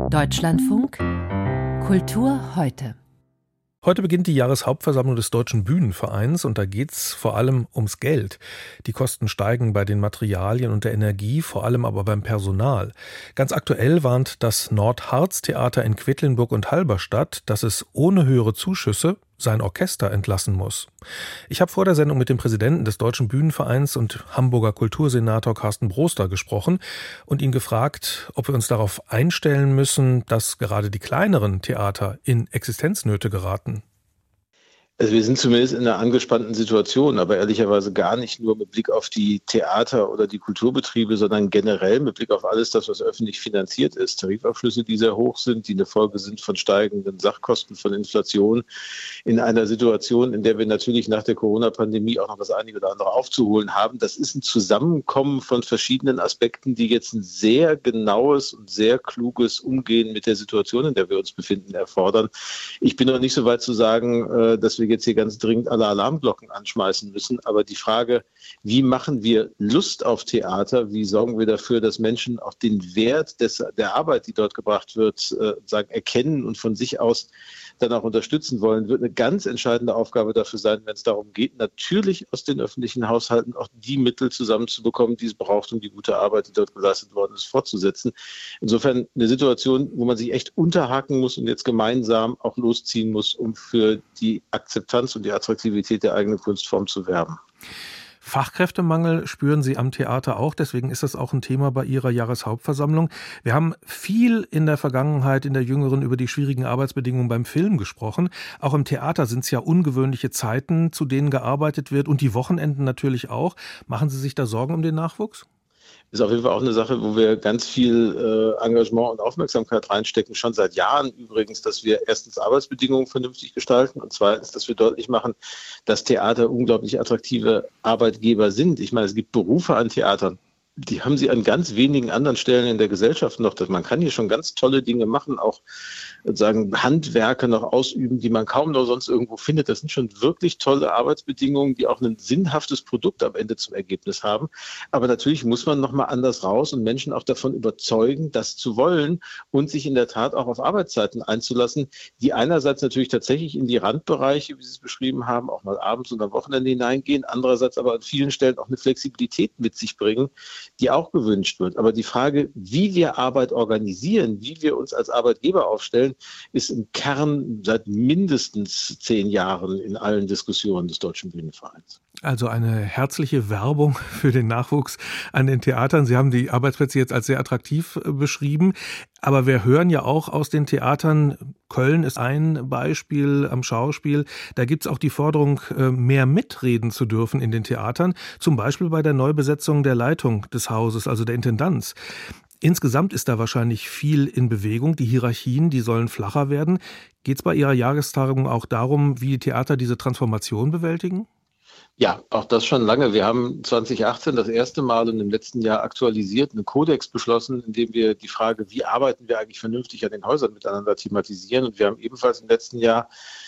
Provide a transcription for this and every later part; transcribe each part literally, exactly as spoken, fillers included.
Deutschlandfunk Kultur heute. Heute beginnt die Jahreshauptversammlung des Deutschen Bühnenvereins und da geht's vor allem ums Geld. Die Kosten steigen bei den Materialien und der Energie, vor allem aber beim Personal. Ganz aktuell warnt das Nordharz-Theater in Quedlinburg und Halberstadt, dass es ohne höhere Zuschüsse sein Orchester entlassen muss. Ich habe vor der Sendung mit dem Präsidenten des Deutschen Bühnenvereins und Hamburger Kultursenator Carsten Broster gesprochen und ihn gefragt, ob wir uns darauf einstellen müssen, dass gerade die kleineren Theater in Existenznöte geraten. Also wir sind zumindest in einer angespannten Situation, aber ehrlicherweise gar nicht nur mit Blick auf die Theater oder die Kulturbetriebe, sondern generell mit Blick auf alles das, was öffentlich finanziert ist. Tarifabschlüsse, die sehr hoch sind, die eine Folge sind von steigenden Sachkosten, von Inflation. In einer Situation, in der wir natürlich nach der Corona-Pandemie auch noch das einige oder andere aufzuholen haben. Das ist ein Zusammenkommen von verschiedenen Aspekten, die jetzt ein sehr genaues und sehr kluges Umgehen mit der Situation, in der wir uns befinden, erfordern. Ich bin noch nicht so weit zu sagen, dass wir jetzt hier ganz dringend alle Alarmglocken anschmeißen müssen. Aber die Frage, wie machen wir Lust auf Theater? Wie sorgen wir dafür, dass Menschen auch den Wert des, der Arbeit, die dort gebracht wird, äh, sagen, erkennen und von sich aus dann auch unterstützen wollen, wird eine ganz entscheidende Aufgabe dafür sein, wenn es darum geht, natürlich aus den öffentlichen Haushalten auch die Mittel zusammenzubekommen, die es braucht, um die gute Arbeit, die dort geleistet worden ist, fortzusetzen. Insofern eine Situation, wo man sich echt unterhaken muss und jetzt gemeinsam auch losziehen muss, um für die Akzeptanz und die Attraktivität der eigenen Kunstform zu werben. Fachkräftemangel spüren Sie am Theater auch, deswegen ist das auch ein Thema bei Ihrer Jahreshauptversammlung. Wir haben viel in der Vergangenheit, in der jüngeren, über die schwierigen Arbeitsbedingungen beim Film gesprochen. Auch im Theater sind es ja ungewöhnliche Zeiten, zu denen gearbeitet wird und die Wochenenden natürlich auch. Machen Sie sich da Sorgen um den Nachwuchs? Ist auf jeden Fall auch eine Sache, wo wir ganz viel äh, Engagement und Aufmerksamkeit reinstecken, schon seit Jahren übrigens, dass wir erstens Arbeitsbedingungen vernünftig gestalten und zweitens, dass wir deutlich machen, dass Theater unglaublich attraktive Arbeitgeber sind. Ich meine, es gibt Berufe an Theatern, die haben sie an ganz wenigen anderen Stellen in der Gesellschaft noch. Man kann hier schon ganz tolle Dinge machen, auch sagen Handwerke noch ausüben, die man kaum noch sonst irgendwo findet. Das sind schon wirklich tolle Arbeitsbedingungen, die auch ein sinnhaftes Produkt am Ende zum Ergebnis haben. Aber natürlich muss man noch mal anders raus und Menschen auch davon überzeugen, das zu wollen und sich in der Tat auch auf Arbeitszeiten einzulassen, die einerseits natürlich tatsächlich in die Randbereiche, wie Sie es beschrieben haben, auch mal abends und am Wochenende hineingehen, andererseits aber an vielen Stellen auch eine Flexibilität mit sich bringen, die auch gewünscht wird. Aber die Frage, wie wir Arbeit organisieren, wie wir uns als Arbeitgeber aufstellen, ist im Kern seit mindestens zehn Jahren in allen Diskussionen des Deutschen Bühnenvereins. Also eine herzliche Werbung für den Nachwuchs an den Theatern. Sie haben die Arbeitsplätze jetzt als sehr attraktiv beschrieben. Aber wir hören ja auch aus den Theatern, Köln ist ein Beispiel am Schauspiel, da gibt es auch die Forderung, mehr mitreden zu dürfen in den Theatern. Zum Beispiel bei der Neubesetzung der Leitung des Hauses, also der Intendanz. Insgesamt ist da wahrscheinlich viel in Bewegung. Die Hierarchien, die sollen flacher werden. Geht es bei Ihrer Jahrestagung auch darum, wie die Theater diese Transformation bewältigen? Ja, auch das schon lange. Wir haben zwanzig achtzehn das erste Mal und im letzten Jahr aktualisiert einen Kodex beschlossen, in dem wir die Frage, wie arbeiten wir eigentlich vernünftig an den Häusern miteinander thematisieren. Und wir haben ebenfalls im letzten Jahr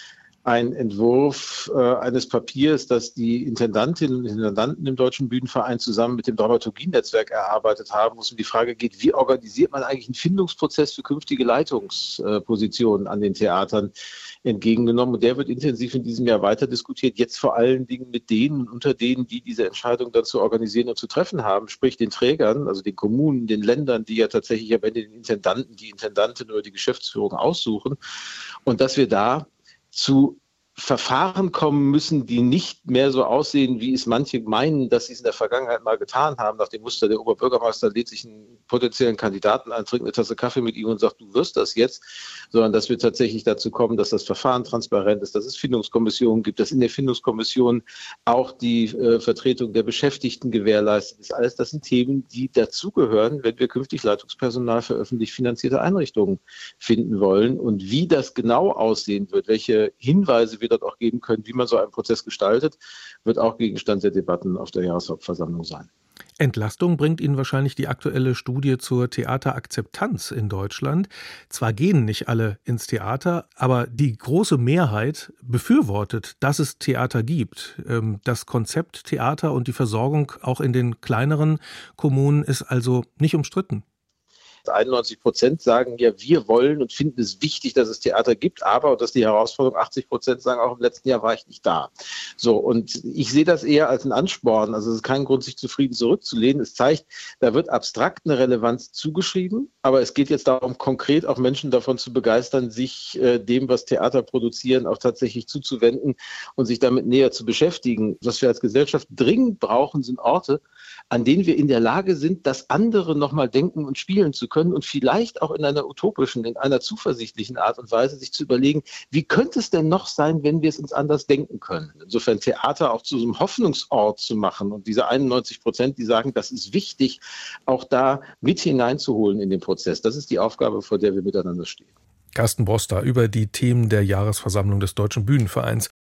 ein Entwurf äh, eines Papiers, das die Intendantinnen und Intendanten im Deutschen Bühnenverein zusammen mit dem Dramaturgienetzwerk erarbeitet haben, wo es um die Frage geht, wie organisiert man eigentlich einen Findungsprozess für künftige Leitungspositionen an den Theatern entgegengenommen. Und der wird intensiv in diesem Jahr weiter diskutiert, jetzt vor allen Dingen mit denen und unter denen, die diese Entscheidung dann zu organisieren und zu treffen haben, sprich den Trägern, also den Kommunen, den Ländern, die ja tatsächlich am Ende den Intendanten, die Intendantin oder die Geschäftsführung aussuchen. Und dass wir da zu Verfahren kommen müssen, die nicht mehr so aussehen, wie es manche meinen, dass sie es in der Vergangenheit mal getan haben. Nach dem Muster, der Oberbürgermeister lädt sich einen potenziellen Kandidaten ein, trinkt eine Tasse Kaffee mit ihm und sagt, du wirst das jetzt, sondern dass wir tatsächlich dazu kommen, dass das Verfahren transparent ist, dass es Findungskommissionen gibt, dass in der Findungskommission auch die äh, Vertretung der Beschäftigten gewährleistet ist. Alles das sind Themen, die dazugehören, wenn wir künftig Leitungspersonal für öffentlich finanzierte Einrichtungen finden wollen. Und wie das genau aussehen wird, welche Hinweise wir dort auch geben können, wie man so einen Prozess gestaltet, wird auch Gegenstand der Debatten auf der Jahreshauptversammlung sein. Entlastung bringt Ihnen wahrscheinlich die aktuelle Studie zur Theaterakzeptanz in Deutschland. Zwar gehen nicht alle ins Theater, aber die große Mehrheit befürwortet, dass es Theater gibt. Das Konzept Theater und die Versorgung auch in den kleineren Kommunen ist also nicht umstritten. einundneunzig Prozent sagen ja, wir wollen und finden es wichtig, dass es Theater gibt, aber, und das ist die Herausforderung, achtzig Prozent sagen auch, im letzten Jahr war ich nicht da. So, und ich sehe das eher als ein Ansporn, also es ist kein Grund, sich zufrieden zurückzulehnen. Es zeigt, da wird abstrakt eine Relevanz zugeschrieben, aber es geht jetzt darum, konkret auch Menschen davon zu begeistern, sich äh, dem, was Theater produzieren, auch tatsächlich zuzuwenden und sich damit näher zu beschäftigen. Was wir als Gesellschaft dringend brauchen, sind Orte, an denen wir in der Lage sind, das andere nochmal denken und spielen zu können und vielleicht auch in einer utopischen, in einer zuversichtlichen Art und Weise sich zu überlegen, wie könnte es denn noch sein, wenn wir es uns anders denken können. Insofern Theater auch zu so einem Hoffnungsort zu machen und diese einundneunzig Prozent, die sagen, das ist wichtig, auch da mit hineinzuholen in den Prozess. Das ist die Aufgabe, vor der wir miteinander stehen. Carsten Broster über die Themen der Jahresversammlung des Deutschen Bühnenvereins.